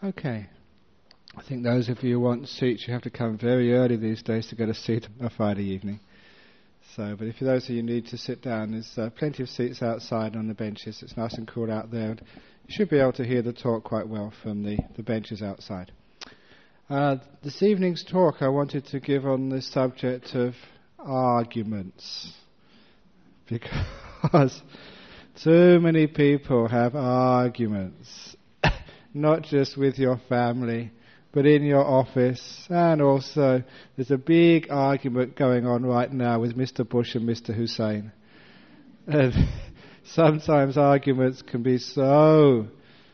Okay. I think those of you who want seats, you have to come very early these days to get a seat on a Friday evening. So, but if those of you need to sit down, there's plenty of seats outside on the benches. It's nice and cool out there. And you should be able to hear the talk quite well from the benches outside. This evening's talk I wanted to give on the subject of arguments. Because too many people have arguments. Not just with your family, but in your office, and also there's a big argument going on right now with Mr. Bush and Mr. Hussein. And sometimes arguments can be so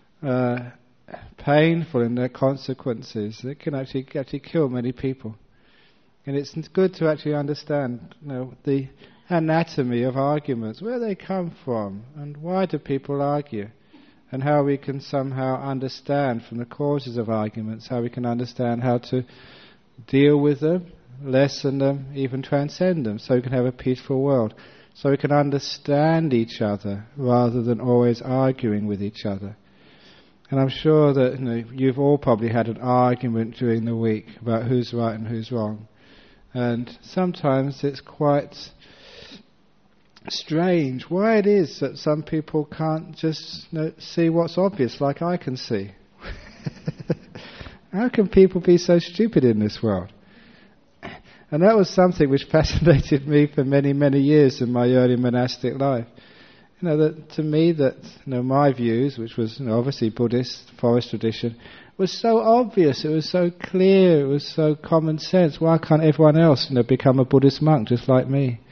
painful in their consequences, it can actually kill many people. And it's good to actually understand, the anatomy of arguments, where they come from, and why do people argue. And how we can somehow understand from the causes of arguments, how we can understand how to deal with them, lessen them, even transcend them, so we can have a peaceful world. So we can understand each other rather than always arguing with each other. And I'm sure that you've all probably had an argument during the week about who's right and who's wrong. And sometimes it's quite strange why it is that some people can't just see what's obvious like I can see. How can people be so stupid in this world? And that was something which fascinated me for many, many years in my early monastic life. That to me my views, which was obviously Buddhist forest tradition, was so obvious, it was so clear, it was so common sense. Why can't everyone else become a Buddhist monk just like me?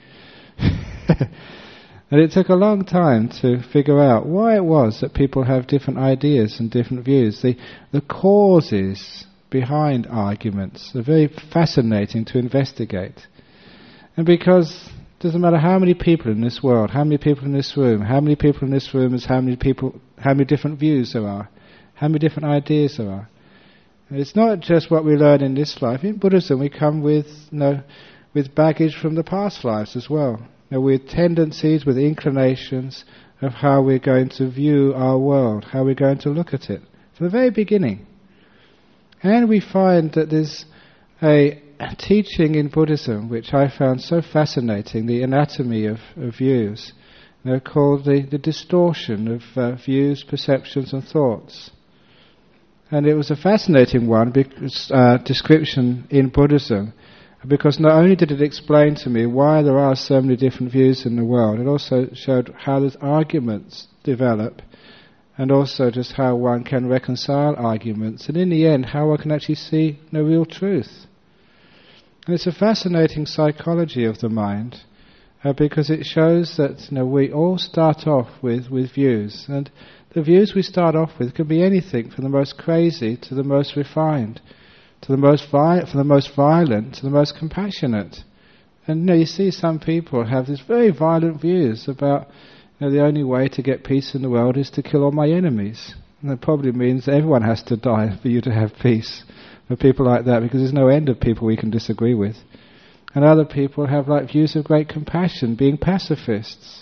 And it took a long time to figure out why it was that people have different ideas and different views. The causes behind arguments are very fascinating to investigate. And because it doesn't matter how many people in this world, how many people in this room, how many people in this room is how many different views there are, how many different ideas there are. And it's not just what we learn in this life. In Buddhism we come with baggage from the past lives as well. With tendencies, with inclinations of how we're going to view our world, how we're going to look at it, from the very beginning. And we find that there's a teaching in Buddhism which I found so fascinating, the anatomy of views, called the distortion of views, perceptions and thoughts. And it was a fascinating one, description in Buddhism, because not only did it explain to me why there are so many different views in the world, it also showed how those arguments develop, and also just how one can reconcile arguments, and in the end how one can actually see the real truth. And it's a fascinating psychology of the mind, because it shows that we all start off with views, and the views we start off with can be anything from the most crazy to the most refined, from the most violent to the most compassionate. And you see some people have these very violent views about the only way to get peace in the world is to kill all my enemies. And that probably means that everyone has to die for you to have peace. For people like that, because there's no end of people we can disagree with. And other people have views of great compassion, being pacifists.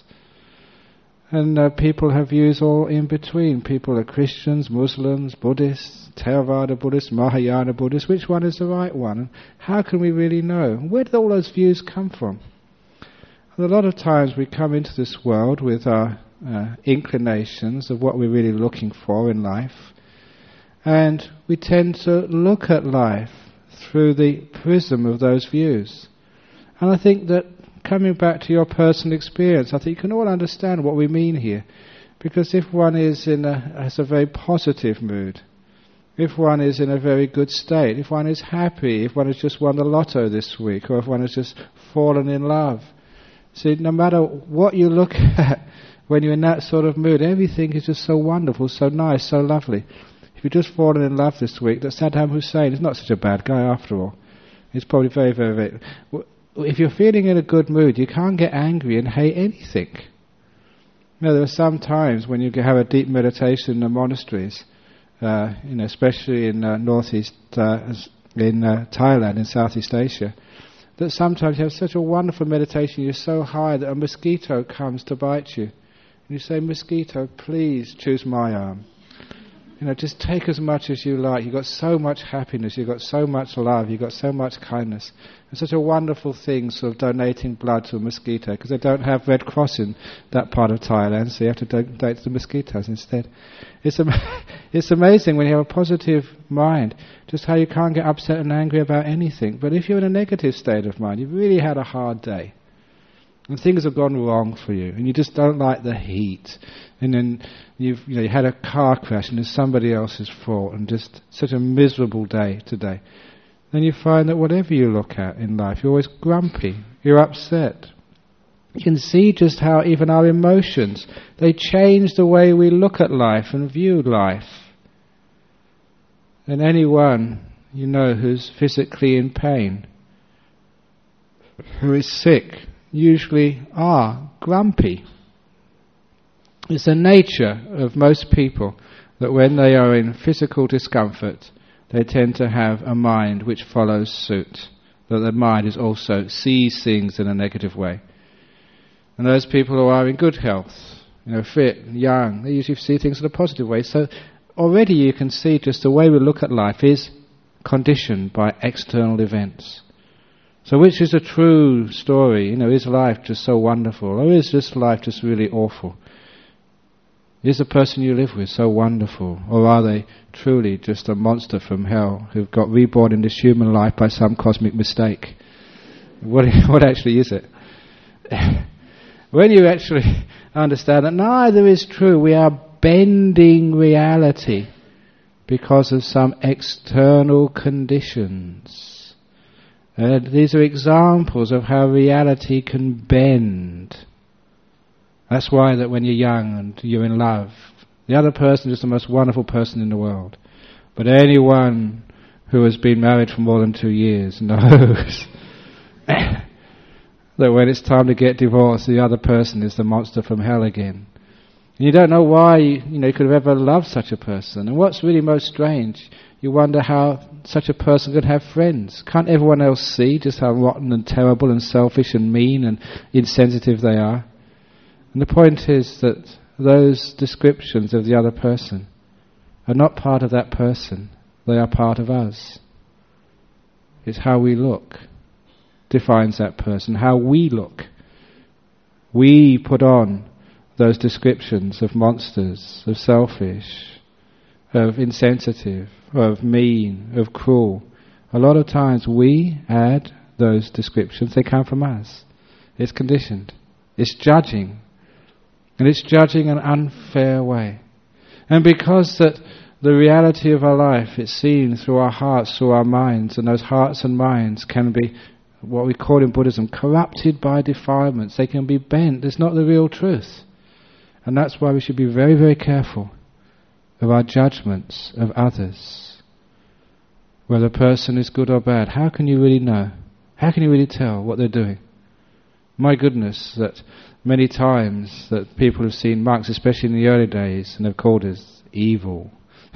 And people have views all in between. People are Christians, Muslims, Buddhists, Theravada Buddhists, Mahayana Buddhists. Which one is the right one? And how can we really know? Where did all those views come from? And a lot of times we come into this world with our inclinations of what we're really looking for in life. And we tend to look at life through the prism of those views. And I think that, coming back to your personal experience, I think you can all understand what we mean here. Because if one has a very positive mood, if one is in a very good state, if one is happy, if one has just won the lotto this week, or if one has just fallen in love, see, no matter what you look at when you're in that sort of mood, everything is just so wonderful, so nice, so lovely. If you've just fallen in love this week, that Saddam Hussein is not such a bad guy after all. He's probably very, very, very... If you're feeling in a good mood, you can't get angry and hate anything. There are some times when you have a deep meditation in the monasteries, especially in northeast, in Thailand, in Southeast Asia, that sometimes you have such a wonderful meditation, you're so high that a mosquito comes to bite you. And you say, "Mosquito, please choose my arm." Just take as much as you like. You've got so much happiness, you've got so much love, you've got so much kindness. It's such a wonderful thing, sort of donating blood to a mosquito, because they don't have Red Cross in that part of Thailand, so you have to donate to the mosquitoes instead. It's amazing when you have a positive mind, just how you can't get upset and angry about anything. But if you're in a negative state of mind, you've really had a hard day, and things have gone wrong for you, and you just don't like the heat, and then you had a car crash and it's somebody else's fault, and just such a miserable day today, then you find that whatever you look at in life, you're always grumpy, you're upset. You can see just how even our emotions, they change the way we look at life and view life. And anyone who's physically in pain, who is sick, usually are grumpy. It's the nature of most people that when they are in physical discomfort, they tend to have a mind which follows suit, that their mind is also sees things in a negative way. And those people who are in good health, fit, young, they usually see things in a positive way. So already you can see just the way we look at life is conditioned by external events. So which is a true story? Is life just so wonderful, or is this life just really awful? Is the person you live with so wonderful, or are they truly just a monster from hell who've got reborn in this human life by some cosmic mistake? What actually is it? When you actually understand that neither is true, we are bending reality because of some external conditions. These are examples of how reality can bend. That's why that when you're young and you're in love, the other person is the most wonderful person in the world. But anyone who has been married for more than 2 years knows that when it's time to get divorced, the other person is the monster from hell again. And you don't know why you could have ever loved such a person. And what's really most strange, you wonder how such a person could have friends. Can't everyone else see just how rotten and terrible and selfish and mean and insensitive they are? And the point is that those descriptions of the other person are not part of that person. They are part of us. It's how we look defines that person, how we look. We put on those descriptions of monsters, of selfish, of insensitive, of mean, of cruel. A lot of times we add those descriptions. They come from us. It's conditioned. It's judging. And it's judging an unfair way. And because that the reality of our life, it's seen through our hearts, through our minds, and those hearts and minds can be what we call in Buddhism corrupted by defilements. They can be bent. It's not the real truth. And that's why we should be very, very careful of our judgments of others. Whether a person is good or bad, how can you really know? How can you really tell what they're doing? My goodness, that many times that people have seen monks, especially in the early days, and have called us evil,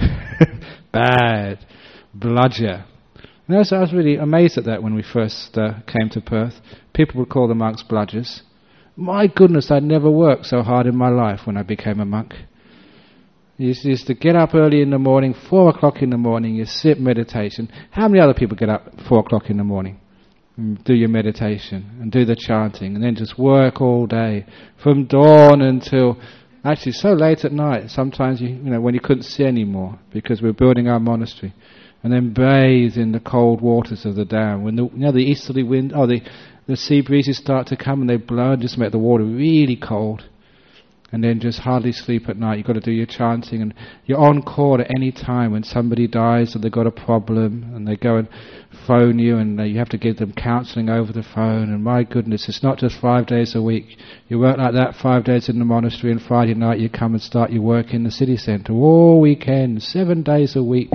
bad, bludger. And I was really amazed at that when we first came to Perth. People would call the monks bludgers. My goodness, I'd never worked so hard in my life when I became a monk. You used to get up early in the morning, 4 o'clock in the morning, you sit meditation. How many other people get up at 4 o'clock in the morning? Do your meditation and do the chanting and then just work all day from dawn until actually so late at night. Sometimes when you couldn't see anymore because we're building our monastery, and then bathe in the cold waters of the dam when the easterly wind the sea breezes start to come and they blow and just make the water really cold. And then just hardly sleep at night. You've got to do your chanting, and you're on call at any time when somebody dies or they've got a problem, and they go and phone you, and you have to give them counselling over the phone. And my goodness, it's not just 5 days a week. You work like that 5 days in the monastery, and Friday night you come and start your work in the city centre all weekend, 7 days a week,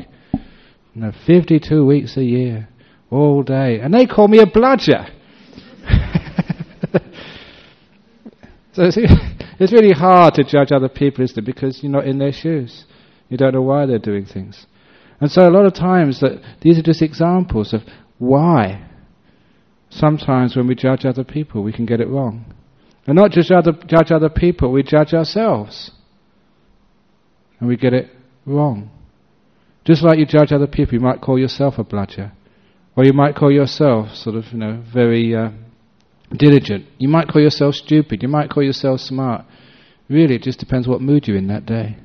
52 weeks a year, all day. And they call me a bludger. So it's really hard to judge other people, isn't it? Because you're not in their shoes. You don't know why they're doing things. And so a lot of times that these are just examples of why sometimes when we judge other people we can get it wrong. And not just judge other people, we judge ourselves. And we get it wrong. Just like you judge other people, you might call yourself a bludger. Or you might call yourself very diligent. You might call yourself stupid. You might call yourself smart. Really, it just depends what mood you're in that day.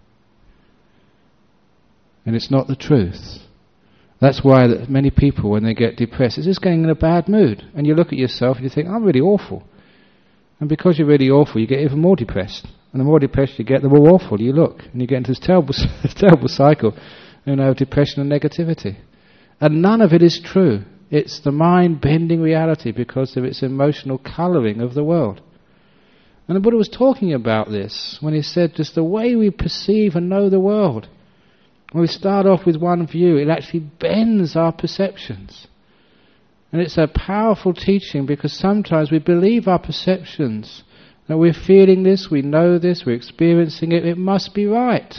And it's not the truth. That's why many people, when they get depressed, it's just getting in a bad mood. And you look at yourself and you think, I'm really awful. And because you're really awful, you get even more depressed. And the more depressed you get, the more awful you look. And you get into this terrible cycle of depression and negativity. And none of it is true. It's the mind bending reality because of its emotional colouring of the world. And the Buddha was talking about this when he said just the way we perceive and know the world. When we start off with one view, it actually bends our perceptions. And it's a powerful teaching because sometimes we believe our perceptions, that we're feeling this, we know this, we're experiencing it, it must be right.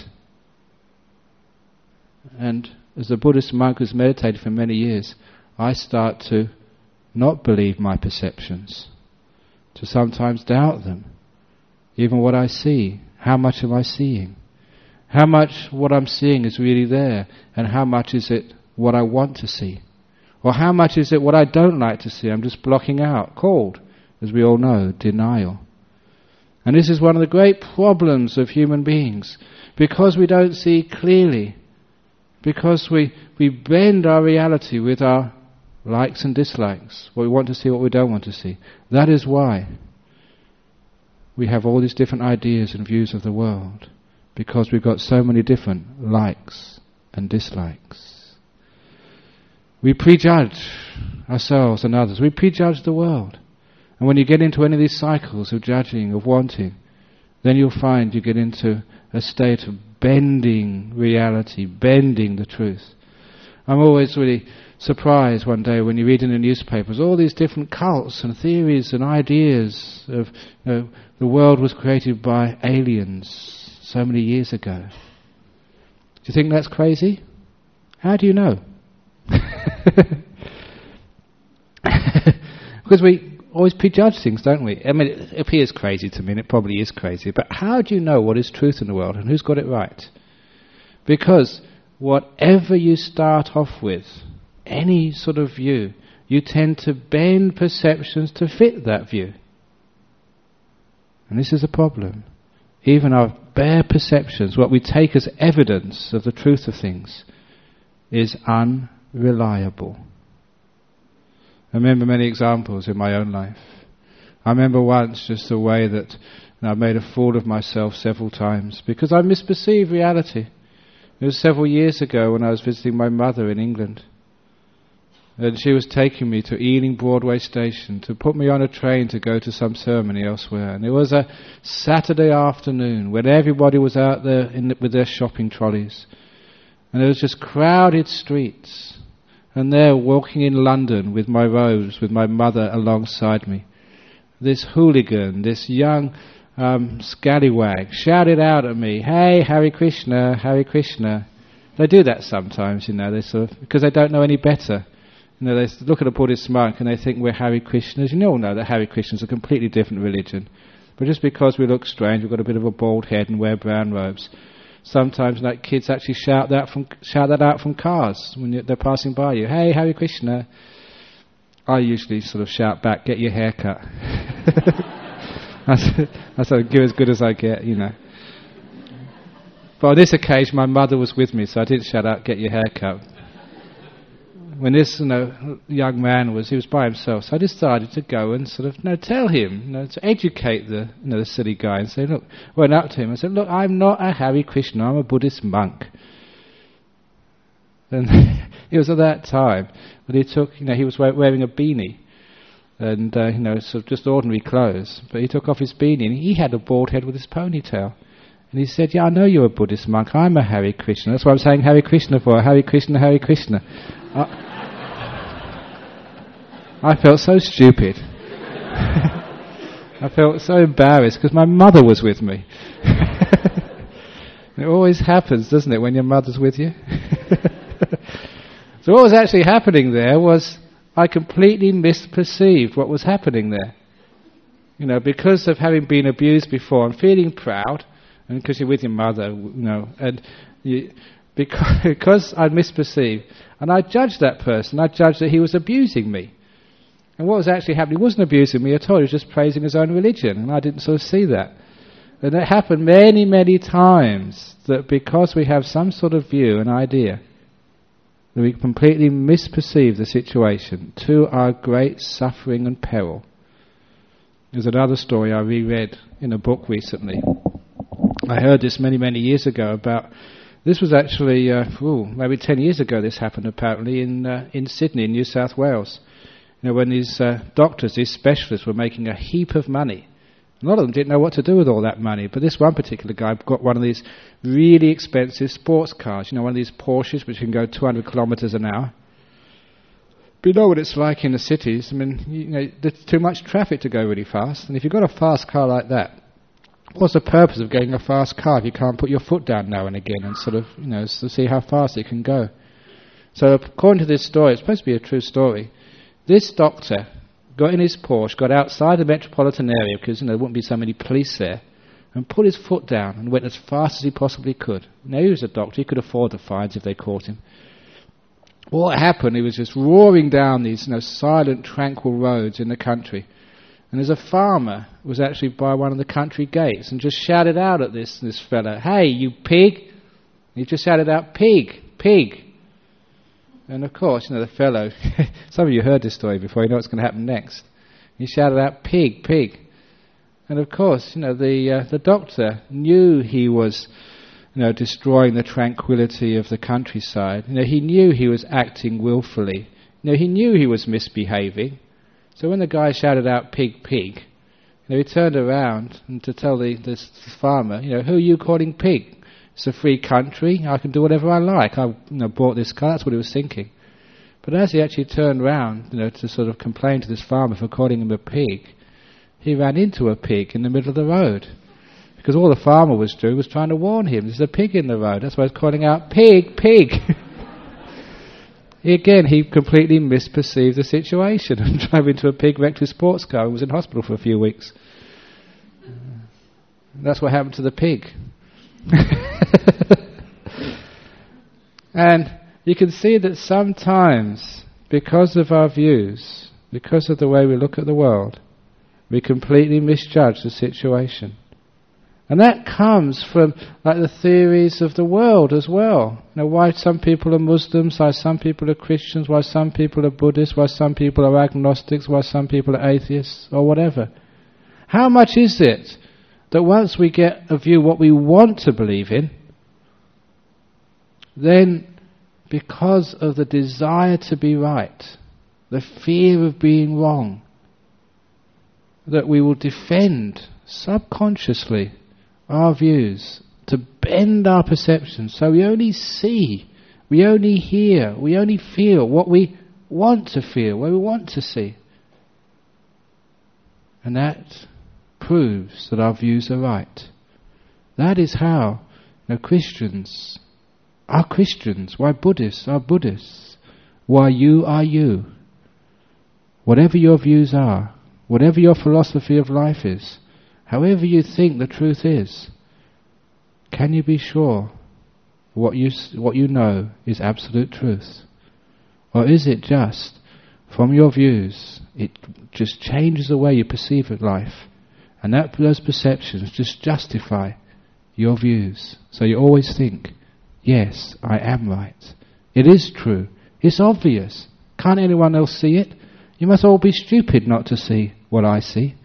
And as a Buddhist monk who's meditated for many years, I start to not believe my perceptions, to sometimes doubt them. Even what I see, how much am I seeing? How much what I'm seeing is really there, and how much is it what I want to see? Or how much is it what I don't like to see, I'm just blocking out, called, as we all know, denial. And this is one of the great problems of human beings, because we don't see clearly, because we bend our reality with our likes and dislikes, what we want to see, what we don't want to see. That is why we have all these different ideas and views of the world, because we've got so many different likes and dislikes. We prejudge ourselves and others. We prejudge the world. And when you get into any of these cycles of judging, of wanting, then you'll find you get into a state of bending reality, bending the truth. I'm always really surprised one day when you read in the newspapers all these different cults and theories and ideas of the world was created by aliens so many years ago. Do you think that's crazy? How do you know? Because we always prejudge things, don't we? I mean, it appears crazy to me, and it probably is crazy, but how do you know what is truth in the world and who's got it right? Because whatever you start off with, any sort of view, you tend to bend perceptions to fit that view. And this is a problem. Even our bare perceptions, what we take as evidence of the truth of things, is unreliable. I remember many examples in my own life. I remember once just the way that I made a fool of myself several times because I misperceived reality. It was several years ago when I was visiting my mother in England. And she was taking me to Ealing Broadway Station to put me on a train to go to some ceremony elsewhere. And it was a Saturday afternoon when everybody was out there with their shopping trolleys. And it was just crowded streets. And there, walking in London with my robes, with my mother alongside me, this hooligan, this young scallywag, shouted out at me, "Hey, Hare Krishna, Hare Krishna." They do that sometimes, they sort of, because they don't know any better. They look at a Buddhist monk and they think we're Hare Krishnas. You all know that Hare Krishna is a completely different religion. But just because we look strange, we've got a bit of a bald head and wear brown robes, sometimes kids actually shout that out from cars when they're passing by you. "Hey, Hare Krishna." I usually sort of shout back, "Get your hair cut." That's as good as I get, But on this occasion, my mother was with me, so I didn't shout out, "Get your hair cut." When this young man he was by himself, so I decided to go and sort of tell him, to educate the silly guy and say, look, went up to him and said, "Look, I'm not a Hare Krishna, I'm a Buddhist monk." And it was at that time that he was wearing a beanie and sort of just ordinary clothes, but he took off his beanie and he had a bald head with his ponytail. And he said, "Yeah, I know you're a Buddhist monk, I'm a Hare Krishna, that's what I'm saying Hare Krishna for, Hare Krishna, Hare Krishna." I felt so stupid. I felt so embarrassed because my mother was with me. It always happens, doesn't it, when your mother's with you? So what was actually happening there was I completely misperceived what was happening there. Because of having been abused before and feeling proud, and because you're with your mother, and because I'd misperceived, and I judged that person. I judged that he was abusing me. And what was actually happening, he wasn't abusing me at all, he was just praising his own religion, and I didn't sort of see that. And it happened many, many times, that because we have some sort of view, an idea, that we completely misperceive the situation to our great suffering and peril. There's another story I reread in a book recently. I heard this many, many years ago about, this was actually, maybe 10 years ago this happened apparently in Sydney, in New South Wales. When these doctors, these specialists were making a heap of money. A lot of them didn't know what to do with all that money, but this one particular guy got one of these really expensive sports cars, one of these Porsches which can go 200 kilometres an hour. But you know what it's like in the cities. I mean, there's too much traffic to go really fast, and if you've got a fast car like that, what's the purpose of getting a fast car if you can't put your foot down now and again and sort of, to see how fast it can go? So according to this story, it's supposed to be a true story, this doctor got in his Porsche, got outside the metropolitan area because there wouldn't be so many police there, and put his foot down and went as fast as he possibly could. Now he was a doctor, he could afford the fines if they caught him. What happened, he was just roaring down these silent, tranquil roads in the country. And there's a farmer who was actually by one of the country gates and just shouted out at this fella, "Hey, you pig!" He just shouted out, "Pig, pig!" And of course, the fellow, some of you heard this story before, you know what's going to happen next. He shouted out, "Pig, pig." And of course, the doctor knew he was, destroying the tranquility of the countryside. He knew he was acting willfully. He knew he was misbehaving. So when the guy shouted out, "Pig, pig," he turned around and to tell this farmer, "Who are you calling pig? It's a free country. I can do whatever I like. I bought this car." That's what he was thinking. But as he actually turned round, to sort of complain to this farmer for calling him a pig, he ran into a pig in the middle of the road. Because all the farmer was doing was trying to warn him, there's a pig in the road. That's why he's calling out, "Pig, pig!" Again, he completely misperceived the situation and drove into a pig-wrecked sports car and was in hospital for a few weeks. That's what happened to the pig. And you can see that sometimes, because of our views, because of the way we look at the world, we completely misjudge the situation. And that comes from the theories of the world as well. Why some people are Muslims, why some people are Christians, why some people are Buddhists, why some people are agnostics, why some people are atheists, or whatever. How much is it that once we get a view what we want to believe in, then because of the desire to be right, the fear of being wrong, that we will defend subconsciously our views, to bend our perceptions so we only see, we only hear, we only feel what we want to feel, what we want to see. And that proves that our views are right. That is how Christians are Christians, why Buddhists are Buddhists, why you are you. Whatever your views are, whatever your philosophy of life is, however you think the truth is, can you be sure what you know is absolute truth? Or is it just, from your views, it just changes the way you perceive life, and those perceptions just justify your views? So you always think, yes, I am right. It is true. It's obvious. Can't anyone else see it? You must all be stupid not to see what I see.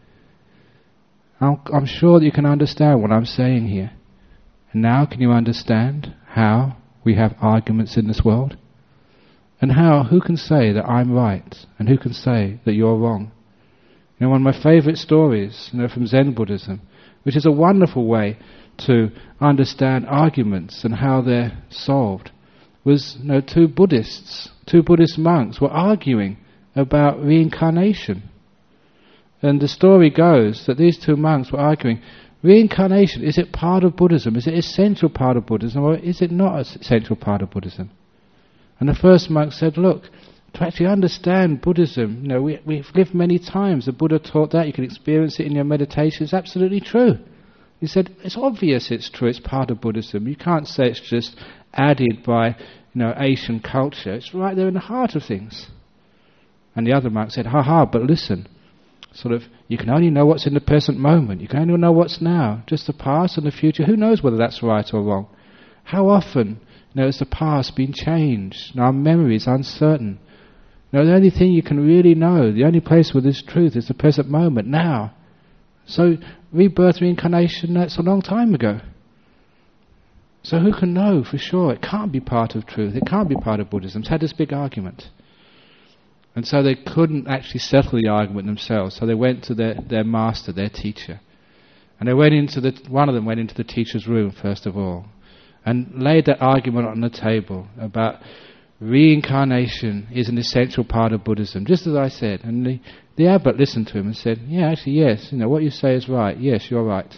I'm sure that you can understand what I'm saying here. And now can you understand how we have arguments in this world? And who can say that I'm right? And who can say that you're wrong? One of my favourite stories, from Zen Buddhism, which is a wonderful way to understand arguments and how they're solved, was two Buddhist monks were arguing about reincarnation. And the story goes that these two monks were arguing, reincarnation, is it part of Buddhism? Is it an essential part of Buddhism, or is it not an essential part of Buddhism? And the first monk said, look, to actually understand Buddhism, we've lived many times. The Buddha taught that. You can experience it in your meditation. It's absolutely true. He said, it's obvious it's true, it's part of Buddhism. You can't say it's just added by, Asian culture. It's right there in the heart of things. And the other monk said, but listen, you can only know what's in the present moment. You can only know what's now. Just the past and the future. Who knows whether that's right or wrong? How often, has the past been changed? Our memory is uncertain. The only thing you can really know, the only place where there's truth is the present moment, now. So, rebirth, reincarnation, that's a long time ago. So who can know for sure? It can't be part of truth. It can't be part of Buddhism. It's had this big argument. And so they couldn't actually settle the argument themselves. So they went to their master, their teacher. And they one of them went into the teacher's room, first of all, and laid that argument on the table about reincarnation is an essential part of Buddhism, just as I said. And the abbot listened to him and said, yes, what you say is right. Yes, you're right.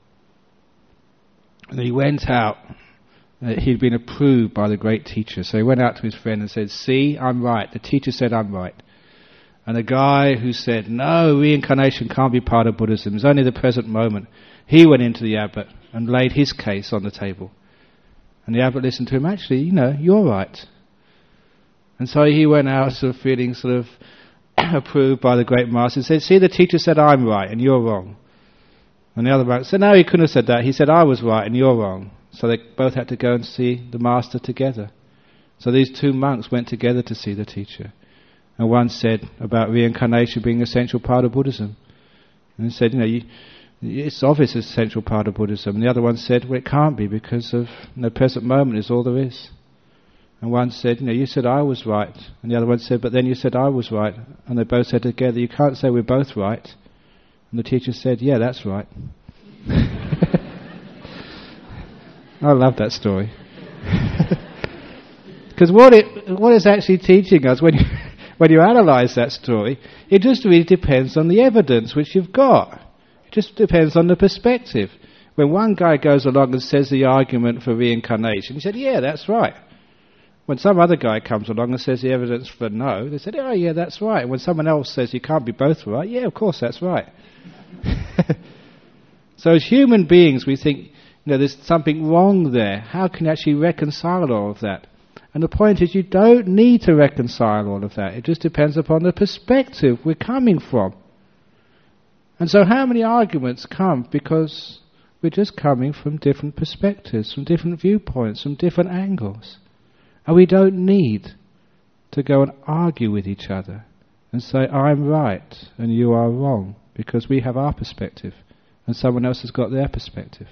And he went out. He'd been approved by the great teacher. So he went out to his friend and said, see, I'm right. The teacher said I'm right. And the guy who said, no, reincarnation can't be part of Buddhism, it's only the present moment, he went into the abbot and laid his case on the table. And the abbot listened to him, actually, you're right. And so he went out feeling approved by the great master and said, see, the teacher said I'm right and you're wrong. And the other monk said, no, he couldn't have said that. He said I was right and you're wrong. So they both had to go and see the master together. So these two monks went together to see the teacher. And one said about reincarnation being an essential part of Buddhism. And he said, it's obvious it's an essential part of Buddhism. And the other one said, well, it can't be because of the present moment is all there is. And one said, you said I was right. And the other one said, but then you said I was right. And they both said together, you can't say we're both right. And the teacher said, yeah, that's right. I love that story. Because what it's actually teaching us, when you analyse that story, it just really depends on the evidence which you've got. It just depends on the perspective. When one guy goes along and says the argument for reincarnation, he said, yeah, that's right. When some other guy comes along and says the evidence for no, they said, oh yeah, that's right. When someone else says you can't be both right, yeah, of course that's right. So as human beings, we think, there's something wrong there. How can you actually reconcile all of that? And the point is, you don't need to reconcile all of that. It just depends upon the perspective we're coming from. And so how many arguments come because we're just coming from different perspectives, from different viewpoints, from different angles. And we don't need to go and argue with each other and say, I'm right and you are wrong, because we have our perspective and someone else has got their perspective.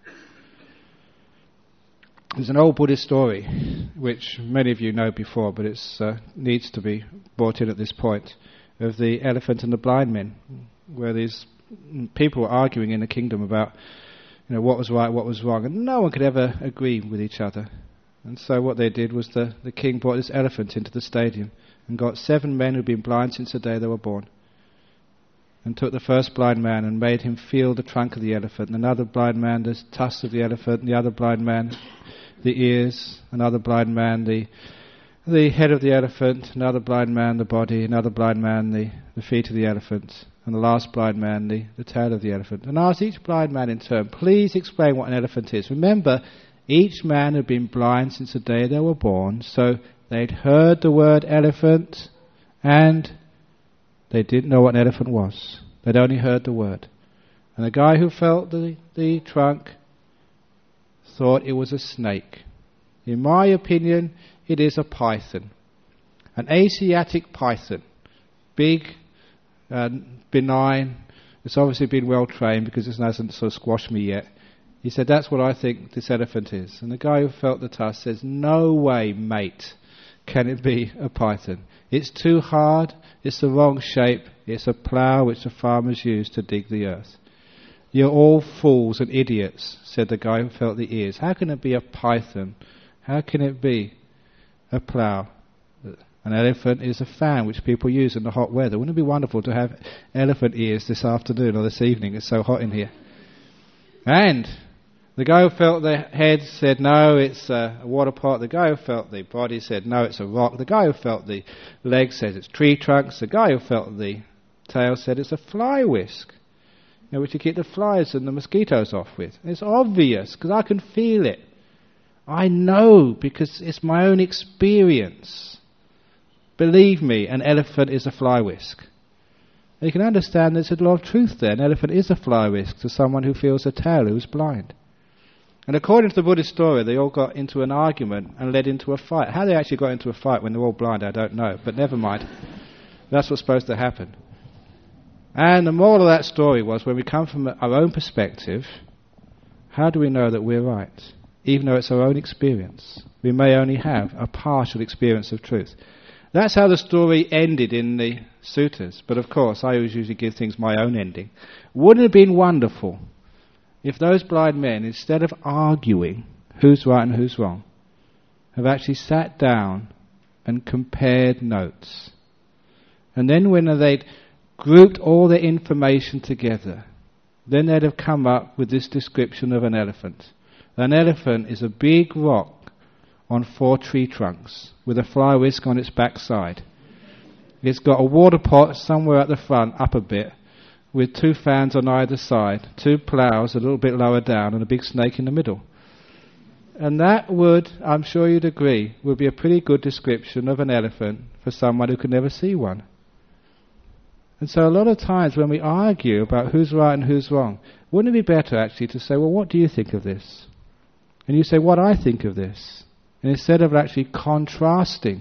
There's an old Buddhist story, which many of you know before, but it needs to be brought in at this point, of the elephant and the blind men, where these people were arguing in the kingdom about what was right, what was wrong, and no one could ever agree with each other. And so what they did was the king brought this elephant into the stadium and got 7 men who'd been blind since the day they were born, and took the first blind man and made him feel the trunk of the elephant, and another blind man the tusks of the elephant, and the other blind man the ears, another blind man the head of the elephant, another blind man the body, another blind man the feet of the elephant, and the last blind man the tail of the elephant. And asked each blind man in turn, please explain what an elephant is. Remember, each man had been blind since the day they were born, so they'd heard the word elephant and they didn't know what an elephant was. They'd only heard the word. And the guy who felt the trunk thought it was a snake. In my opinion, it is a python. An Asiatic python. Big, benign. It's obviously been well trained because it hasn't squashed me yet. He said, that's what I think this elephant is. And the guy who felt the tusk says, no way, mate, can it be a python. It's too hard, it's the wrong shape, it's a plough which the farmers use to dig the earth. You're all fools and idiots, said the guy who felt the ears. How can it be a python? How can it be a plough? An elephant is a fan which people use in the hot weather. Wouldn't it be wonderful to have elephant ears this afternoon or this evening? It's so hot in here. And the guy who felt the head said, no, it's a water pot. The guy who felt the body said, no, it's a rock. The guy who felt the legs said it's tree trunks. The guy who felt the tail said it's a fly whisk. which you keep the flies and the mosquitoes off with. It's obvious, because I can feel it. I know, because it's my own experience. Believe me, an elephant is a fly whisk. And you can understand there's a lot of truth there. An elephant is a fly whisk to someone who feels a tail, who's blind. And according to the Buddhist story, they all got into an argument and led into a fight. How they actually got into a fight when they're all blind, I don't know. But never mind. That's what's supposed to happen. And the moral of that story was, when we come from our own perspective, how do we know that we're right? Even though it's our own experience. We may only have a partial experience of truth. That's how the story ended in the suttas. But of course, I always usually give things my own ending. Wouldn't it have been wonderful if those blind men, instead of arguing who's right and who's wrong, have actually sat down and compared notes? And then when they'd grouped all their information together, then they'd have come up with this description of an elephant. An elephant is a big rock on 4 tree trunks with a fly whisk on its backside. It's got a water pot somewhere at the front, up a bit, with 2 fans on either side, 2 ploughs a little bit lower down, and a big snake in the middle. And that would, I'm sure you'd agree, would be a pretty good description of an elephant for someone who could never see one. And so a lot of times when we argue about who's right and who's wrong, wouldn't it be better actually to say, well, what do you think of this? And you say, what I think of this. And instead of actually contrasting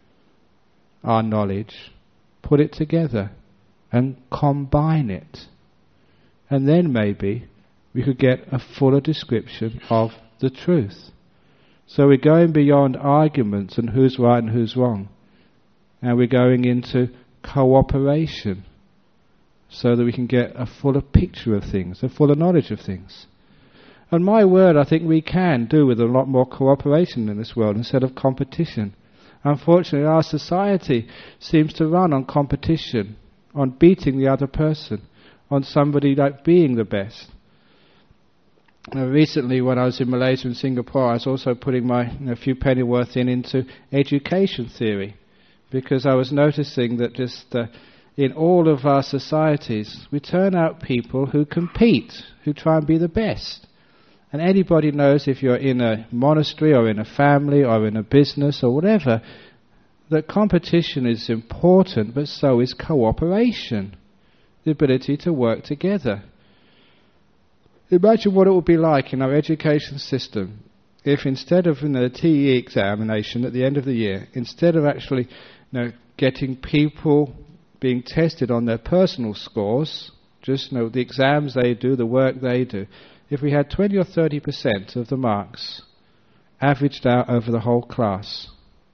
our knowledge, put it together and combine it. And then maybe we could get a fuller description of the truth. So we're going beyond arguments and who's right and who's wrong. And we're going into cooperation, so that we can get a fuller picture of things, a fuller knowledge of things. And my word, I think we can do with a lot more cooperation in this world instead of competition. Unfortunately, our society seems to run on competition, on beating the other person, on somebody like being the best. Now, recently, when I was in Malaysia and Singapore, I was also putting my few pennyworth into education theory, because I was noticing that just in all of our societies, we turn out people who compete, who try and be the best. And anybody knows, if you're in a monastery or in a family or in a business or whatever, that competition is important, but so is cooperation, the ability to work together. Imagine what it would be like in our education system if instead of the TE examination at the end of the year, instead of actually getting people being tested on their personal scores, just the exams they do, the work they do, if we had 20 or 30% of the marks averaged out over the whole class,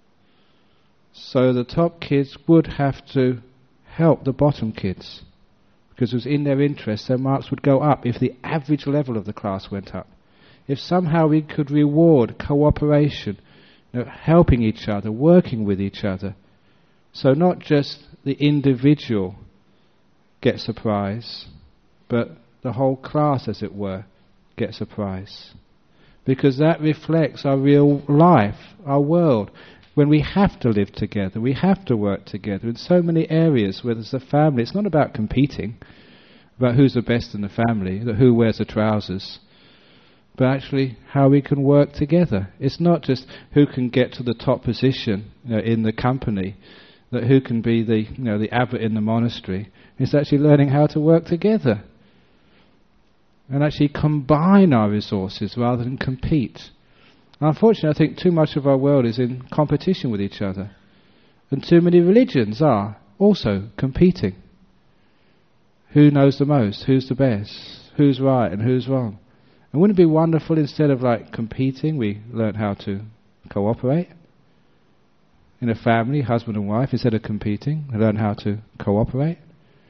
so the top kids would have to help the bottom kids, because it was in their interest, their marks would go up if the average level of the class went up. If somehow we could reward cooperation, helping each other, working with each other, so not just the individual gets a prize, but the whole class, as it were, gets a prize. Because that reflects our real life, our world. When we have to live together, we have to work together in so many areas where there's a family. It's not about competing, about who's the best in the family, who wears the trousers, but actually how we can work together. It's not just who can get to the top position in the company, that who can be the abbot in the monastery. It's actually learning how to work together and actually combine our resources rather than compete. Unfortunately, I think too much of our world is in competition with each other, and too many religions are also competing. Who knows the most? Who's the best? Who's right and who's wrong? And wouldn't it be wonderful, instead of competing, we learn how to cooperate? In a family, husband and wife, instead of competing, they learn how to cooperate.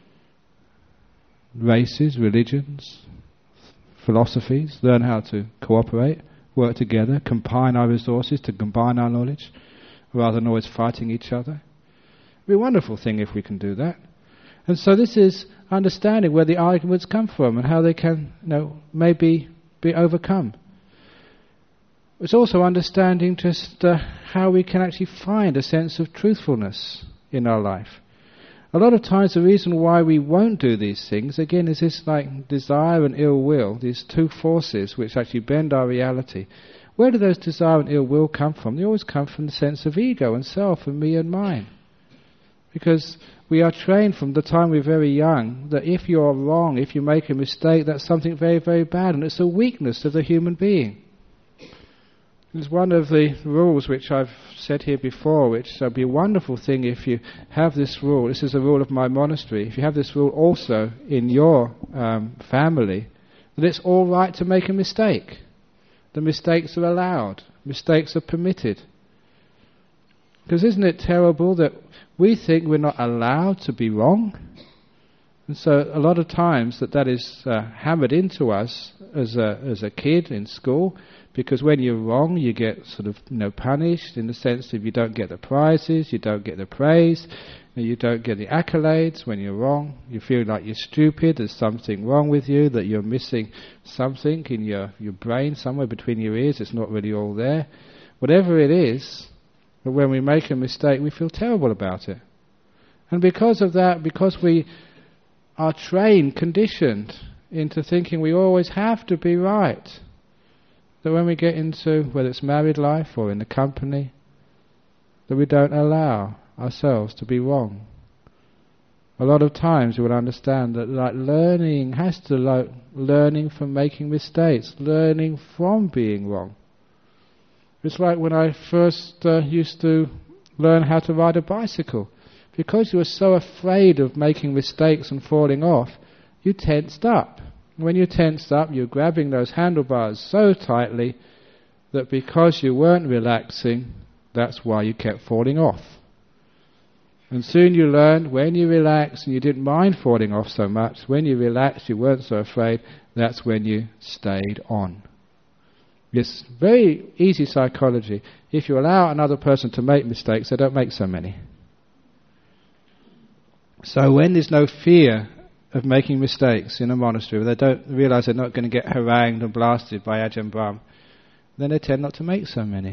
Races, religions, philosophies, learn how to cooperate, work together, combine our resources to combine our knowledge, rather than always fighting each other. It would be a wonderful thing if we can do that. And so this is understanding where the arguments come from and how they can, maybe be overcome. It's also understanding just how we can actually find a sense of truthfulness in our life. A lot of times the reason why we won't do these things, again, is this like desire and ill will, these two forces which actually bend our reality. Where do those desire and ill will come from? They always come from the sense of ego and self and me and mine. Because we are trained from the time we're very young that if you're wrong, if you make a mistake, that's something very, very bad, and it's a weakness of the human being. It's one of the rules which I've said here before, which would be a wonderful thing if you have this rule. This is a rule of my monastery. If you have this rule also in your family, that it's all right to make a mistake. The mistakes are allowed. Mistakes are permitted. Because isn't it terrible that we think we're not allowed to be wrong? And so a lot of times that is hammered into us as a kid in school, because when you're wrong you get sort of punished in the sense that you don't get the prizes, you don't get the praise, you don't get the accolades. When you're wrong, you feel like you're stupid, there's something wrong with you, that you're missing something in your brain, somewhere between your ears, it's not really all there. Whatever it is, but when we make a mistake we feel terrible about it. And because of that, because we are trained, conditioned into thinking we always have to be right, that when we get into, whether it's married life or in the company, that we don't allow ourselves to be wrong. A lot of times you will understand that learning has to learning from making mistakes, learning from being wrong. It's like when I first used to learn how to ride a bicycle. Because you were so afraid of making mistakes and falling off, you tensed up. When you tensed up, you're grabbing those handlebars so tightly that because you weren't relaxing, that's why you kept falling off. And soon you learned when you relaxed and you didn't mind falling off so much, when you relaxed, you weren't so afraid, that's when you stayed on. It's very easy psychology. If you allow another person to make mistakes, they don't make so many. So when there's no fear of making mistakes in a monastery, where they don't realize they're not going to get harangued and blasted by Ajahn Brahm, then they tend not to make so many.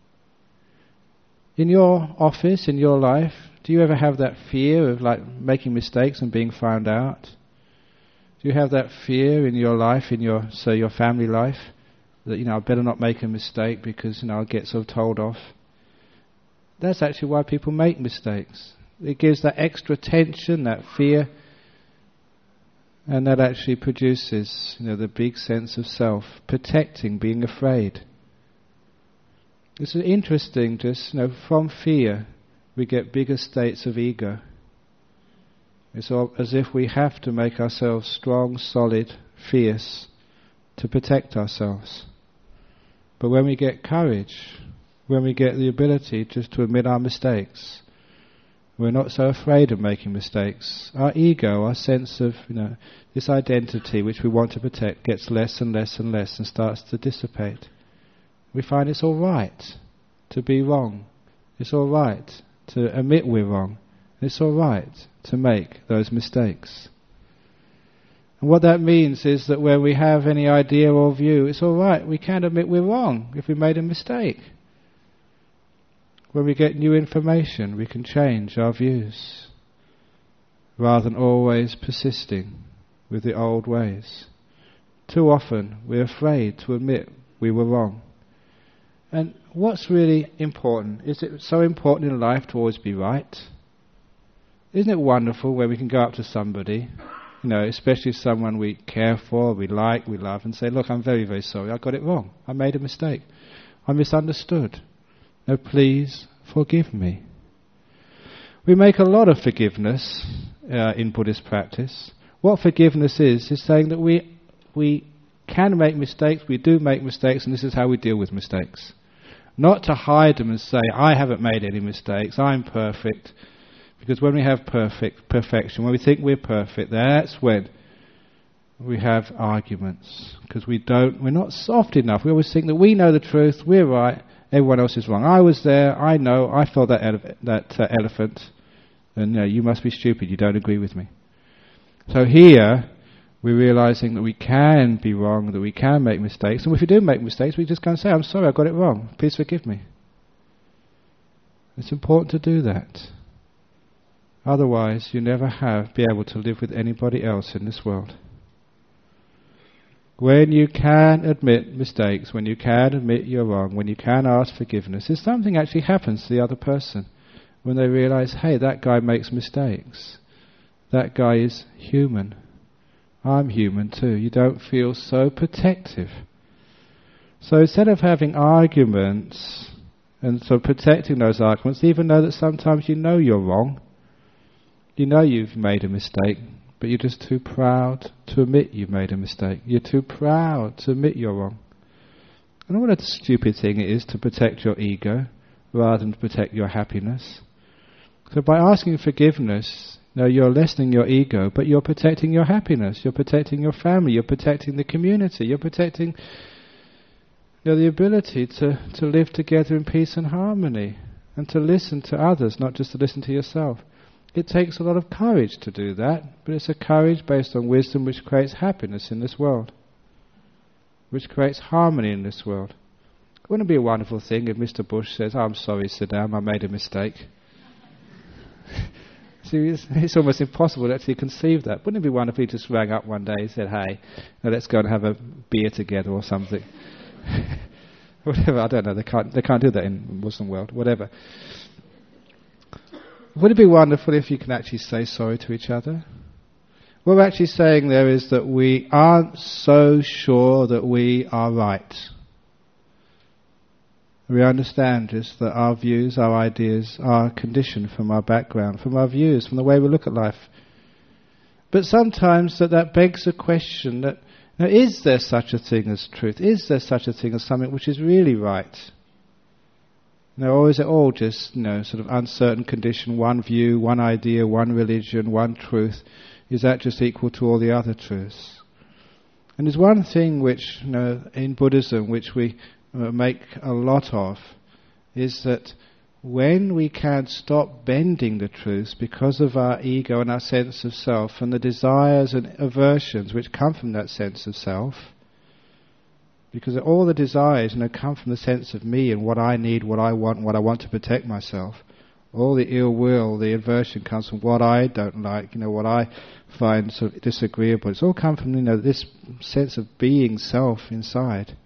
In your office, in your life, do you ever have that fear of making mistakes and being found out? Do you have that fear in your life, in your family life, that I better not make a mistake because I'll get sort of told off? That's actually why people make mistakes. It gives that extra tension, that fear, and that actually produces the big sense of self, protecting, being afraid. It's interesting, just from fear we get bigger states of ego. It's as if we have to make ourselves strong, solid, fierce to protect ourselves. But when we get courage, when we get the ability just to admit our mistakes, we're not so afraid of making mistakes. Our ego, our sense of this identity which we want to protect, gets less and less and less and starts to dissipate. We find it's all right to be wrong. It's all right to admit we're wrong. It's all right to make those mistakes. And what that means is that when we have any idea or view, it's all right. We can admit we're wrong if we made a mistake. When we get new information, we can change our views rather than always persisting with the old ways. Too often we're afraid to admit we were wrong. And what's really important? Is it so important in life to always be right? Isn't it wonderful when we can go up to somebody, especially someone we care for, we like, we love, and say, look, I'm very, very sorry, I got it wrong. I made a mistake. I misunderstood. Now please forgive me. We make a lot of forgiveness in Buddhist practice. What forgiveness is saying that we can make mistakes, we do make mistakes, and this is how we deal with mistakes. Not to hide them and say, I haven't made any mistakes, I'm perfect. Because when we have perfection, when we think we're perfect, that's when we have arguments. Because we're not soft enough. We always think that we know the truth, we're right, everyone else is wrong. I was there, I know, I felt that elephant, and you must be stupid, you don't agree with me. So here, we're realizing that we can be wrong, that we can make mistakes, and if we do make mistakes, we just go and say, I'm sorry, I got it wrong, please forgive me. It's important to do that. Otherwise, you never be able to live with anybody else in this world. When you can admit mistakes, when you can admit you're wrong, when you can ask forgiveness, if something actually happens to the other person, when they realize, hey, that guy makes mistakes, that guy is human, I'm human too, you don't feel so protective. So instead of having arguments and sort of protecting those arguments, even though that sometimes you know you're wrong, you know you've made a mistake, but you're just too proud to admit you've made a mistake. You're too proud to admit you're wrong. And what a stupid thing it is to protect your ego rather than to protect your happiness. So by asking forgiveness, you're lessening your ego, but you're protecting your happiness, you're protecting your family, you're protecting the community, you're protecting the ability to live together in peace and harmony, and to listen to others, not just to listen to yourself. It takes a lot of courage to do that, but it's a courage based on wisdom which creates happiness in this world, which creates harmony in this world. Wouldn't it be a wonderful thing if Mr. Bush says, I'm sorry Saddam, I made a mistake? See, it's almost impossible to actually conceive that. Wouldn't it be wonderful if he just rang up one day and said, hey, let's go and have a beer together or something? Whatever, I don't know, they can't do that in the Muslim world, whatever. Would it be wonderful if you can actually say sorry to each other? What we're actually saying there is that we aren't so sure that we are right. We understand just that our views, our ideas are conditioned from our background, from our views, from the way we look at life. But sometimes that begs a question that, is there such a thing as truth? Is there such a thing as something which is really right? Or is it all just, sort of uncertain condition, one view, one idea, one religion, one truth? Is that just equal to all the other truths? And there's one thing which, in Buddhism, which we make a lot of, is that when we can stop bending the truths because of our ego and our sense of self and the desires and aversions which come from that sense of self, because all the desires come from the sense of me and what I need, what I want to protect myself. All the ill will, the aversion comes from what I don't like, what I find sort of disagreeable. It's all come from this sense of being self inside.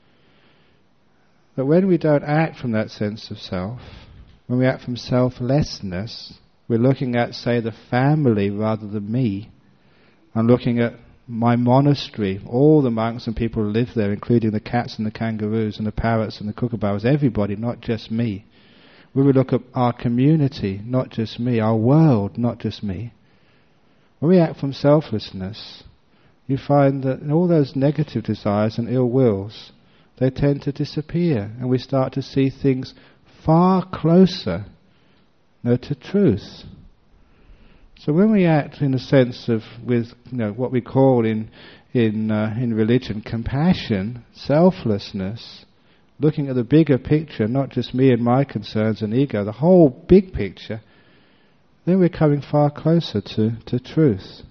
But when we don't act from that sense of self, when we act from selflessness, we're looking at, say, the family rather than me. I'm looking at my monastery, all the monks and people who live there, including the cats and the kangaroos and the parrots and the kookaburras, everybody, not just me. When we look at our community, not just me, our world, not just me. When we act from selflessness, you find that all those negative desires and ill wills, they tend to disappear, and we start to see things far closer to truth. So when we act in a sense of with what we call in religion compassion, selflessness, looking at the bigger picture, not just me and my concerns and ego, the whole big picture, then we're coming far closer to truth.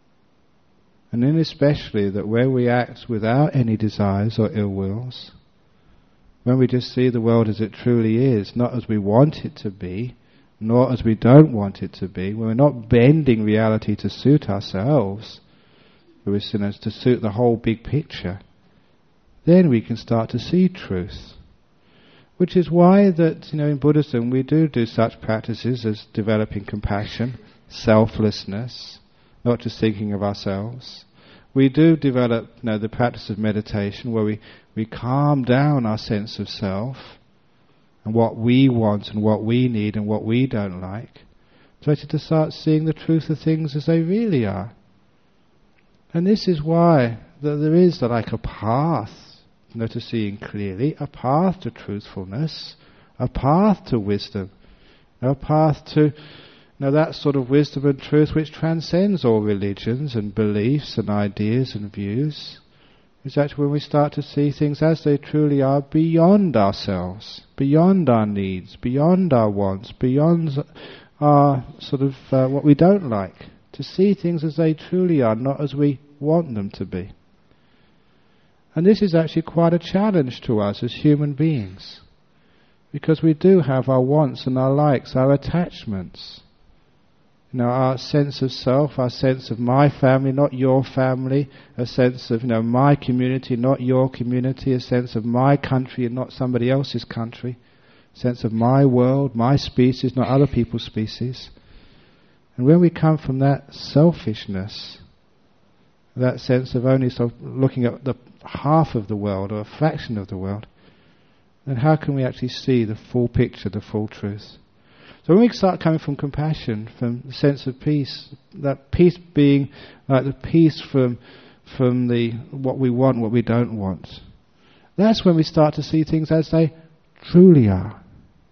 And then especially that where we act without any desires or ill wills, when we just see the world as it truly is, not as we want it to be, nor as we don't want it to be, when we're not bending reality to suit ourselves, but to suit the whole big picture, then we can start to see truth. Which is why that, in Buddhism we do such practices as developing compassion, selflessness, not just thinking of ourselves. We do develop, the practice of meditation where we calm down our sense of self and what we want and what we need and what we don't like, so to start seeing the truth of things as they really are. And this is why that there is like a path, to seeing clearly, a path to truthfulness, a path to wisdom, a path to that sort of wisdom and truth which transcends all religions and beliefs and ideas and views. It's actually when we start to see things as they truly are, beyond ourselves, beyond our needs, beyond our wants, beyond our sort of what we don't like. To see things as they truly are, not as we want them to be. And this is actually quite a challenge to us as human beings, because we do have our wants and our likes, our attachments. Our sense of self, our sense of my family, not your family, a sense of, my community, not your community, a sense of my country and not somebody else's country, a sense of my world, my species, not other people's species. And when we come from that selfishness, that sense of only sort of looking at the half of the world or a fraction of the world, then how can we actually see the full picture, the full truth? So when we start coming from compassion, from the sense of peace, that peace being like the peace from the what we want, what we don't want, that's when we start to see things as they truly are.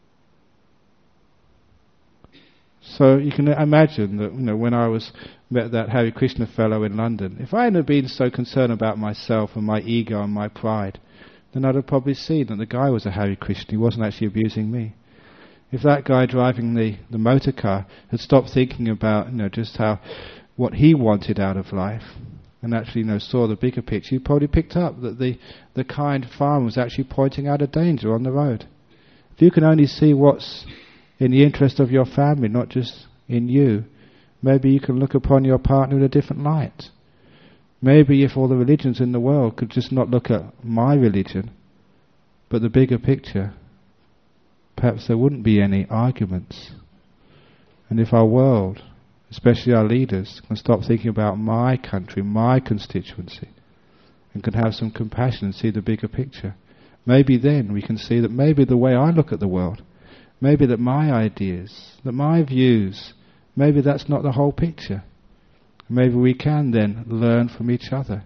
So you can imagine that when I met that Hare Krishna fellow in London, if I hadn't been so concerned about myself and my ego and my pride, then I'd have probably seen that the guy was a Hare Krishna. He wasn't actually abusing me. If that guy driving the motor car had stopped thinking about just what he wanted out of life, and actually saw the bigger picture, he probably picked up that the kind farmer was actually pointing out a danger on the road. If you can only see what's in the interest of your family, not just in you, maybe you can look upon your partner in a different light. Maybe if all the religions in the world could just not look at my religion, but the bigger picture, perhaps there wouldn't be any arguments. And if our world, especially our leaders, can stop thinking about my country, my constituency, and can have some compassion and see the bigger picture, maybe then we can see that maybe the way I look at the world, maybe that my ideas, that my views, maybe that's not the whole picture. Maybe we can then learn from each other.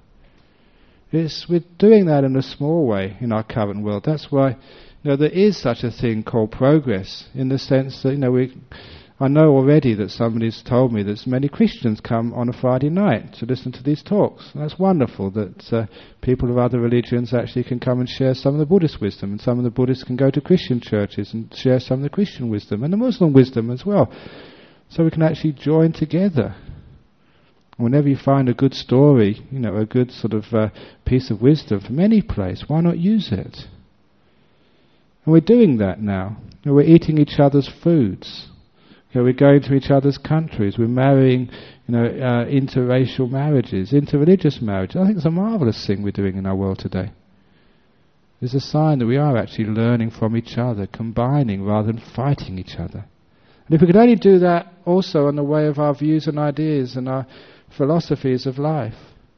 We're doing that in a small way in our current world. That's why there is such a thing called progress, in the sense that I know already that somebody's told me that many Christians come on a Friday night to listen to these talks. And that's wonderful that people of other religions actually can come and share some of the Buddhist wisdom, and some of the Buddhists can go to Christian churches and share some of the Christian wisdom and the Muslim wisdom as well. So we can actually join together. Whenever you find a good story, a good sort of piece of wisdom from any place, why not use it? And we're doing that now. We're eating each other's foods. We're going to each other's countries. We're marrying, interracial marriages, interreligious marriages. I think it's a marvellous thing we're doing in our world today. It's a sign that we are actually learning from each other, combining rather than fighting each other. And if we could only do that also in the way of our views and ideas and our philosophies of life,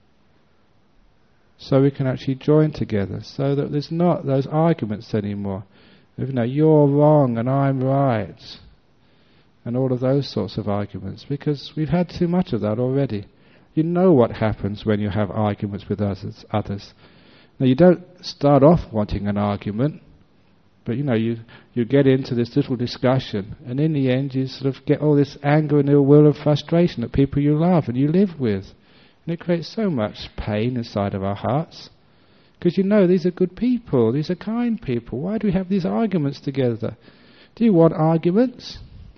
so we can actually join together, so that there's not those arguments anymore. You're wrong and I'm right, and all of those sorts of arguments, because we've had too much of that already. You know what happens when you have arguments with others. Now you don't start off wanting an argument, but you get into this little discussion, and in the end you sort of get all this anger and ill will and frustration at people you love and you live with. And it creates so much pain inside of our hearts. Because these are good people, these are kind people. Why do we have these arguments together? Do you want arguments?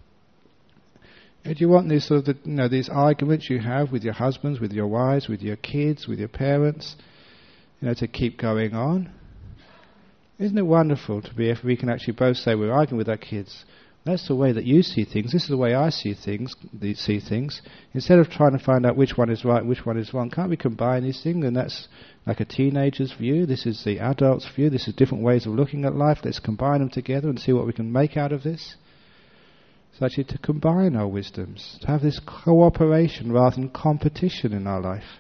Do you want these sort of these arguments you have with your husbands, with your wives, with your kids, with your parents, to keep going on? Isn't it wonderful to be if we can actually both say we're arguing with our kids? That's the way that you see things. This is the way I see things. Instead of trying to find out which one is right, which one is wrong, can't we combine these things? And that's like a teenager's view. This is the adult's view. This is different ways of looking at life. Let's combine them together and see what we can make out of this. So actually to combine our wisdoms, to have this cooperation rather than competition in our life.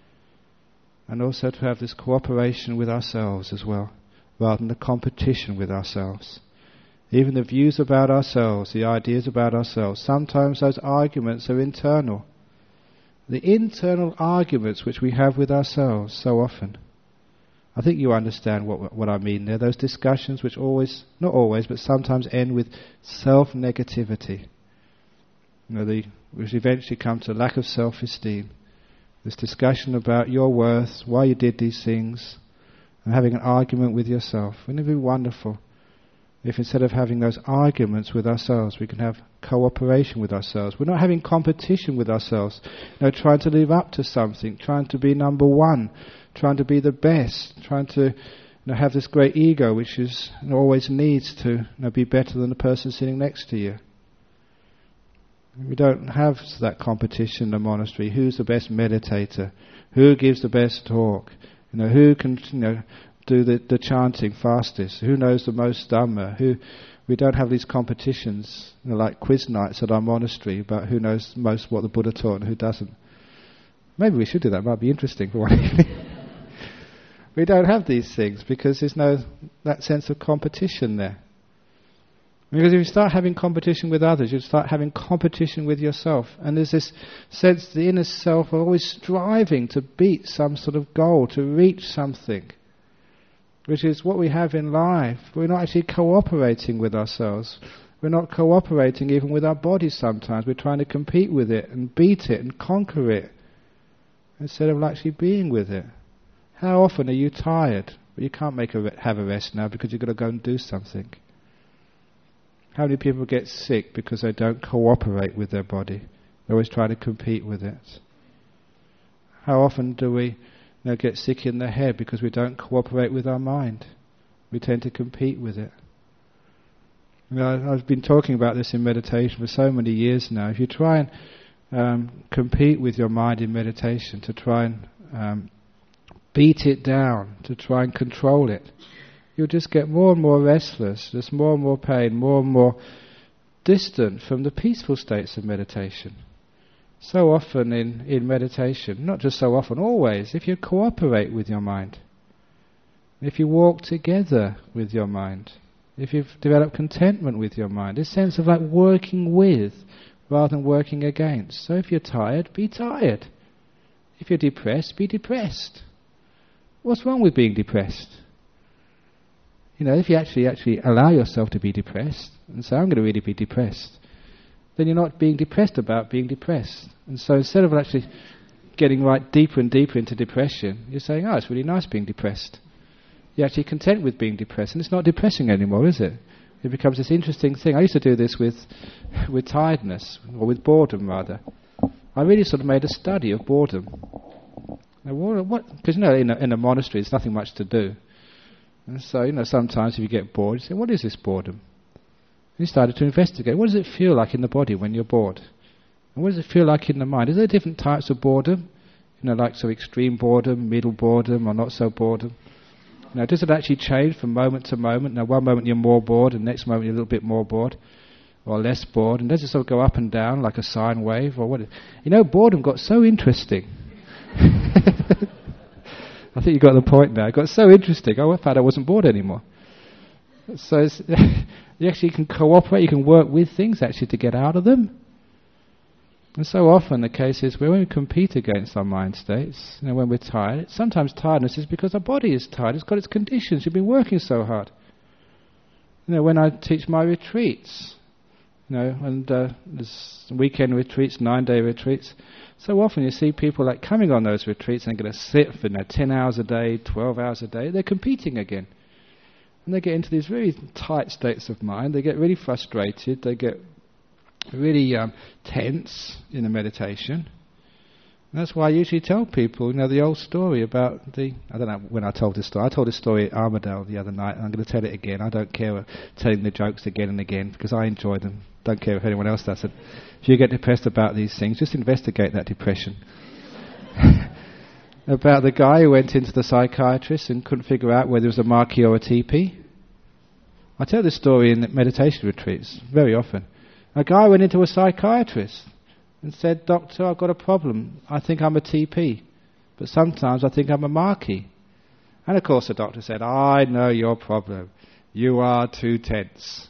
And also to have this cooperation with ourselves as well, rather than the competition with ourselves. Even the views about ourselves, the ideas about ourselves, sometimes those arguments are internal. The internal arguments which we have with ourselves so often. I think you understand what I mean there. Those discussions which always, not always, but sometimes end with self-negativity. Which eventually come to lack of self-esteem. This discussion about your worth, why you did these things, and having an argument with yourself. Wouldn't it be wonderful if instead of having those arguments with ourselves, we can have cooperation with ourselves? We're not having competition with ourselves, trying to live up to something, trying to be number one, trying to be the best, trying to have this great ego which is always needs to be better than the person sitting next to you. We don't have that competition in the monastery. Who's the best meditator? Who gives the best talk? Who can do the chanting fastest? Who knows the most Dhamma? We don't have these competitions like quiz nights at our monastery about who knows most what the Buddha taught and who doesn't. Maybe we should do that. It might be interesting for one evening. We don't have these things because there's no that sense of competition there. Because if you start having competition with others, you start having competition with yourself. And there's this sense the inner self are always striving to beat some sort of goal, to reach something, which is what we have in life. We're not actually cooperating with ourselves. We're not cooperating even with our bodies sometimes. We're trying to compete with it and beat it and conquer it instead of actually being with it. How often are you tired? But you can't have a rest now because you've got to go and do something. How many people get sick because they don't cooperate with their body? They're always trying to compete with it. How often do we get sick in the head because we don't cooperate with our mind? We tend to compete with it. I've been talking about this in meditation for so many years now. If you try and compete with your mind in meditation, to try and beat it down, to try and control it, you'll just get more and more restless, just more and more pain, more and more distant from the peaceful states of meditation. So often in meditation, not just so often, always, if you cooperate with your mind, if you walk together with your mind, if you've developed contentment with your mind, this sense of like working with rather than working against. So if you're tired, be tired. If you're depressed, be depressed. What's wrong with being depressed? If you actually allow yourself to be depressed and say, I'm going to really be depressed, then you're not being depressed about being depressed. And so instead of actually getting right deeper and deeper into depression, you're saying, it's really nice being depressed. You're actually content with being depressed, and it's not depressing anymore, is it? It becomes this interesting thing. I used to do this with tiredness, or with boredom rather. I really sort of made a study of boredom. Because in a monastery there's nothing much to do. And so, sometimes if you get bored, you say, what is this boredom? And you started to investigate. What does it feel like in the body when you're bored? And what does it feel like in the mind? Is there different types of boredom? Like so extreme boredom, middle boredom, or not so boredom? Does it actually change from moment to moment? Now, one moment you're more bored, and the next moment you're a little bit more bored, or less bored. And does it sort of go up and down like a sine wave? Or what? Boredom got so interesting. I think you got the point now. It got so interesting. I found I wasn't bored anymore. So you actually can cooperate, you can work with things actually to get out of them. And so often the case is when we compete against our mind states, when we're tired, sometimes tiredness is because our body is tired. It's got its conditions. You've been working so hard. When I teach my retreats, and there's weekend retreats, 9-day retreats, so often you see people like coming on those retreats and they're going to sit for 10 hours a day, 12 hours a day. They're competing again. And they get into these really tight states of mind. They get really frustrated. They get really tense in the meditation. And that's why I usually tell people, the old story about I don't know when I told this story. I told this story at Armadale the other night, and I'm going to tell it again. I don't care telling the jokes again and again because I enjoy them. Don't care if anyone else does it. If you get depressed about these things, just investigate that depression. About the guy who went into the psychiatrist and couldn't figure out whether it was a Marquis or a TP. I tell this story in meditation retreats very often. A guy went into a psychiatrist and said, Doctor, I've got a problem. I think I'm a TP, but sometimes I think I'm a Marquis. And of course the doctor said, I know your problem. You are too tense.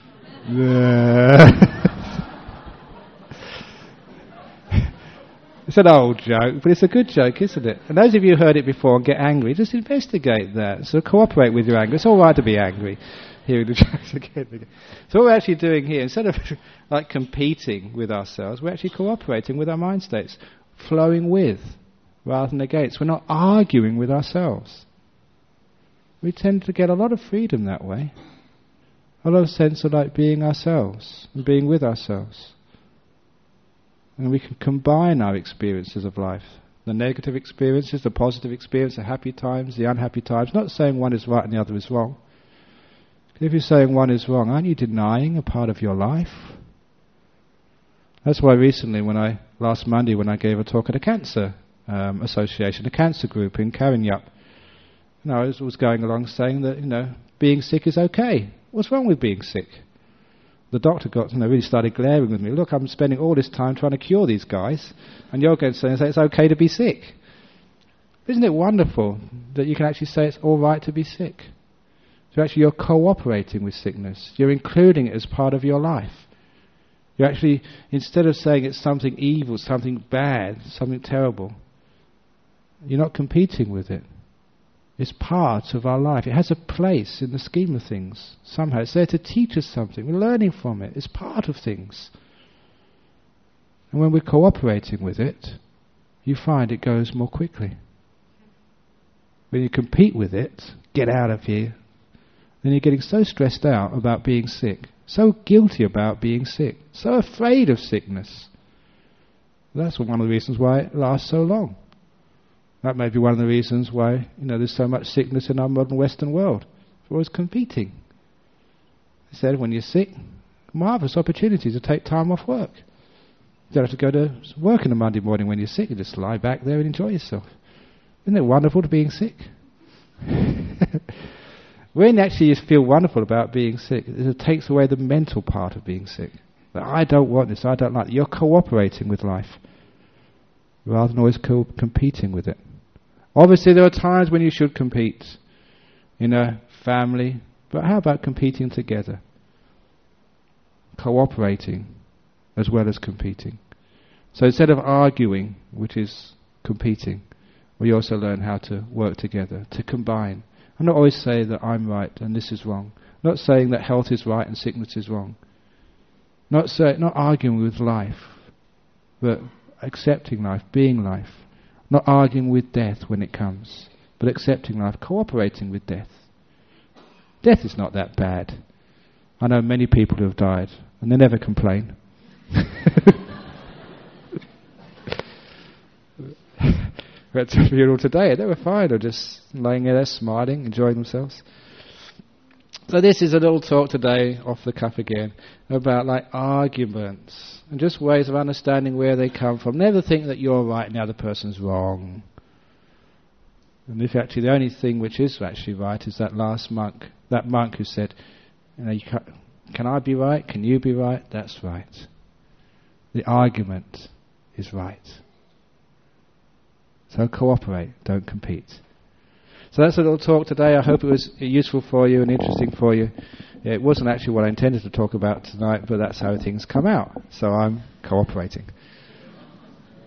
It's an old joke, but it's a good joke, isn't it? And those of you who heard it before and get angry, just investigate that. So cooperate with your anger. It's all right to be angry. Hearing the jokes again. So what we're actually doing here, instead of like competing with ourselves, we're actually cooperating with our mind states, flowing with rather than against. We're not arguing with ourselves. We tend to get a lot of freedom that way. A lot of sense of like being ourselves and being with ourselves. And we can combine our experiences of life. The negative experiences, the positive experience, the happy times, the unhappy times. Not saying one is right and the other is wrong. If you're saying one is wrong, aren't you denying a part of your life? That's why recently, last Monday, when I gave a talk at a cancer association, a cancer group in Karinyup, I was going along saying that, being sick is okay. What's wrong with being sick? The doctor really started glaring with me. Look, I'm spending all this time trying to cure these guys, and you're going to say it's okay to be sick. Isn't it wonderful that you can actually say it's all right to be sick? So actually you're cooperating with sickness. You're including it as part of your life. You're actually, instead of saying it's something evil, something bad, something terrible, you're not competing with it. It's part of our life. It has a place in the scheme of things. Somehow it's there to teach us something. We're learning from it. It's part of things. And when we're cooperating with it, you find it goes more quickly. When you compete with it, get out of here, then you're getting so stressed out about being sick, so guilty about being sick, so afraid of sickness. That's one of the reasons why it lasts so long. That may be one of the reasons why there's so much sickness in our modern Western world. We're always competing. He said, when you're sick, marvellous opportunity to take time off work. You don't have to go to work on a Monday morning when you're sick. You just lie back there and enjoy yourself. Isn't it wonderful to being sick? When actually you feel wonderful about being sick, it takes away the mental part of being sick. That I don't want this, I don't like it. You're cooperating with life rather than always competing with it. Obviously there are times when you should compete in a family, but how about competing together? Cooperating as well as competing. So instead of arguing, which is competing, we also learn how to work together, to combine. And not always say that I'm right and this is wrong. Not saying that health is right and sickness is wrong. Not arguing with life, but accepting life, being life. Not arguing with death when it comes, but accepting life, cooperating with death. Death is not that bad. I know many people who have died, and they never complain. We went to a funeral today, and they were fine. They were just laying there smiling, enjoying themselves. So this is a little talk today, off the cuff again, about arguments and just ways of understanding where they come from. Never think that you're right and the other person's wrong. And if actually the only thing which is actually right is that last monk, that monk who said, can I be right? Can you be right? That's right. The argument is right. So cooperate, don't compete. So that's a little talk today. I hope it was useful for you and interesting for you. It wasn't actually what I intended to talk about tonight, but that's how things come out. So I'm cooperating.